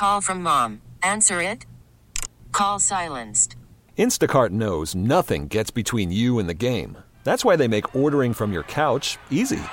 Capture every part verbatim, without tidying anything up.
call from mom. Answer it. Call silenced. Instacart knows nothing gets between you and the game. That's why they make ordering from your couch easy.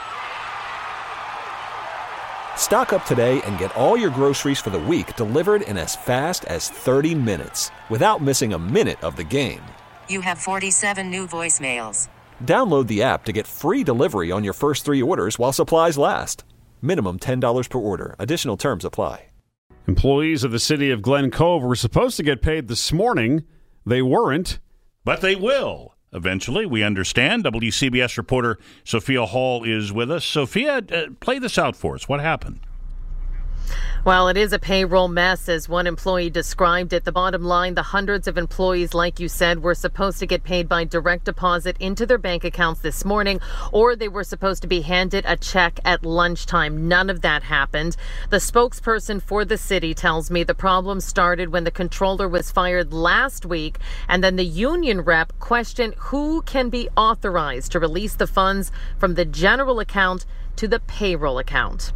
Stock up today and get all your groceries for the week delivered in as fast as thirty minutes without missing a minute of the game. You have forty-seven new voicemails. Download the app to get free delivery on your first three orders while supplies last. Minimum ten dollars per order. Additional terms apply. Employees of the city of Glen Cove were supposed to get paid this morning. They weren't. But they will. Eventually, we understand. W C B S reporter Sophia Hall is with us. Sophia, uh, play this out for us. What happened? Well, it is a payroll mess, as one employee described it. The bottom line, the hundreds of employees, like you said, were supposed to get paid by direct deposit into their bank accounts this morning, or they were supposed to be handed a check at lunchtime. None of that happened. The spokesperson for the city tells me the problem started when the controller was fired last week, and then the union rep questioned who can be authorized to release the funds from the general account to the payroll account.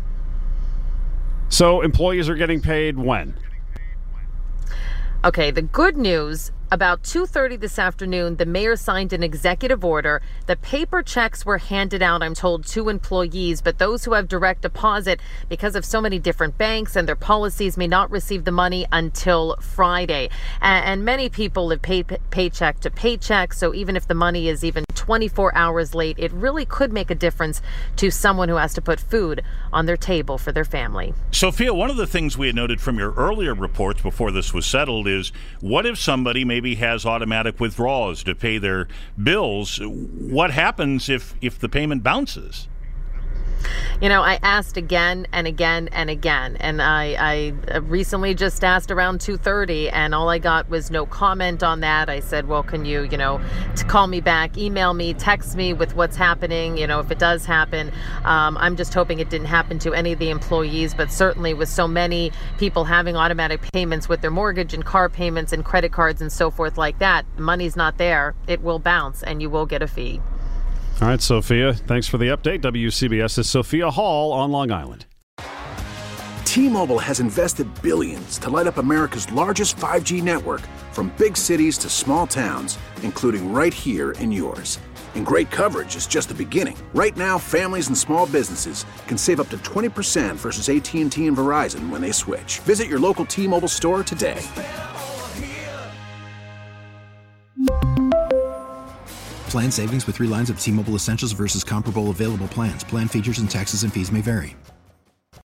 So employees are getting paid when? Okay, the good news, about two thirty this afternoon, the mayor signed an executive order. The paper checks were handed out, I'm told, to employees, but those who have direct deposit, because of so many different banks and their policies, may not receive the money until Friday. And many people live pay- paycheck to paycheck, so even if the money is even twenty-four hours late, it really could make a difference to someone who has to put food on their table for their family. Sophia, one of the things we had noted from your earlier reports before this was settled is, what if somebody maybe has automatic withdrawals to pay their bills? What happens if, if the payment bounces? You know, I asked again and again and again, and I, I recently just asked around two thirty, and all I got was no comment on that. I said, well, can you, you know, to call me back, email me, text me with what's happening, you know, if it does happen. Um, I'm just hoping it didn't happen to any of the employees, but certainly with so many people having automatic payments with their mortgage and car payments and credit cards and so forth like that, money's not there, it will bounce and you will get a fee. All right, Sophia, thanks for the update. WCBS's Sophia Hall on Long Island. T-Mobile has invested billions to light up America's largest five G network, from big cities to small towns, including right here in yours. And great coverage is just the beginning. Right now, families and small businesses can save up to twenty percent versus A T and T and Verizon when they switch. Visit your local T-Mobile store today. Plan savings with three lines of T-Mobile Essentials versus comparable available plans. Plan features and taxes and fees may vary.